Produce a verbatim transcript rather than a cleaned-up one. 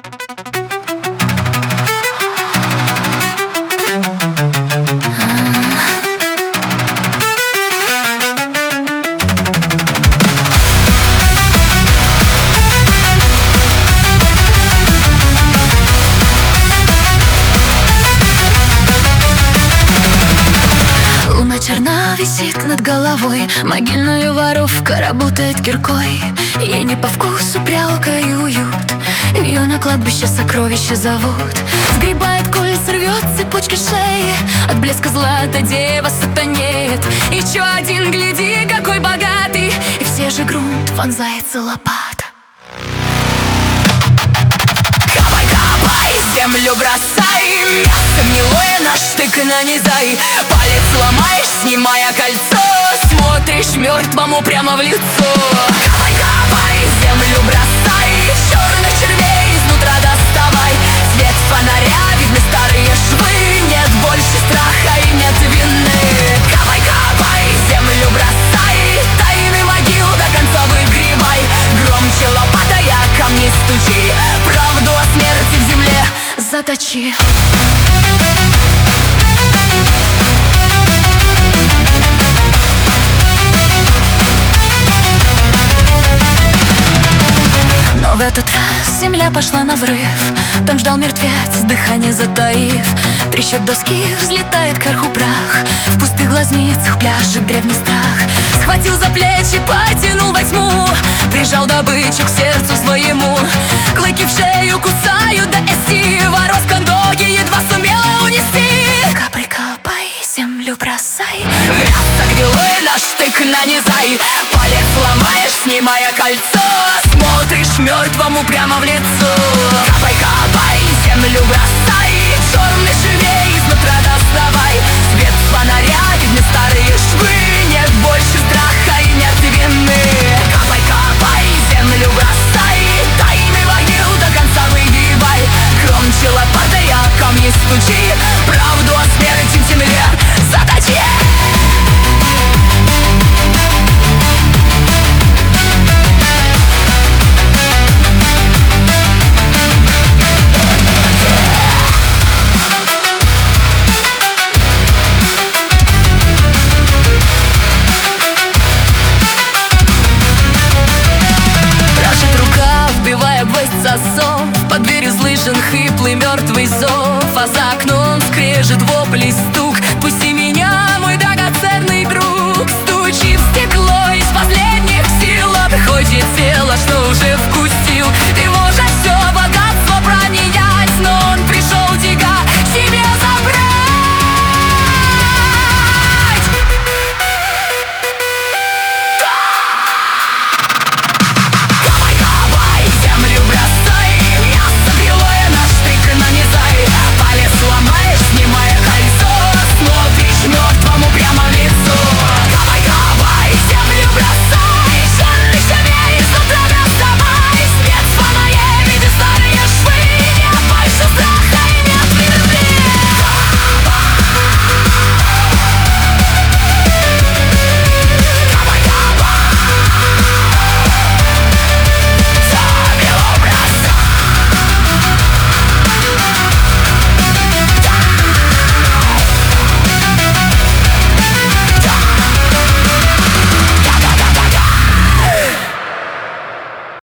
Черна висит над головой, могильная воровка работает киркой. Ей не по вкусу прялка и уют, ее на кладбище сокровища зовут. Сгребает кольца, рвет цепочки шеи, от блеска злата дева сатанеет. Еще один, гляди, какой богатый, и все же грунт вонзается лопата. Копай, копай, землю бросай, мясо гнилое на штык нанизай. Палец ломаешь, снимая кольцо, смотришь мертвому прямо в лицо. Копай, копай, землю бросай, черных червей изнутра доставай. Свет фонаря, видны старые швы, нет больше страха и нет вины. Копай, копай, землю бросай, тайны могил до конца выгребай. Громче лопатой о камни стучи, правду о смерти в земле заточи. Но в этот раз земля пошла на взрыв, там ждал мертвец, дыхание затаив. Трещат доски, взлетает кверху прах, в пустых глазницах пляшет древний страх. Схватил за плечи, потянул во тьму, прижал добычу к сердцу своему. Клыки в шею кусают до эсси, воровка ноги едва сумела унести. Капай, капай, землю бросай, мясо гнилое на штык нанизай. Палец ломаешь, снимая кольцо, смотришь мертвому прямо в лицо. Капай, капай, землю бросай, черный швей изнутра доставай. Свет фонаря, видны старые швы, нет больше страха и нет вины. Капай, капай, землю бросай, тайны могил до конца выгибай. Громче лопатой о камни стучи, правду о смерти в земле заточи. Засов, под дверью слышен хриплый мертвый зов, а за окном скрежет вопль и стук. Пусти меня, мой драгоценный друг. Стучи в стекло из последних сил, обходит тело, что уже вкус.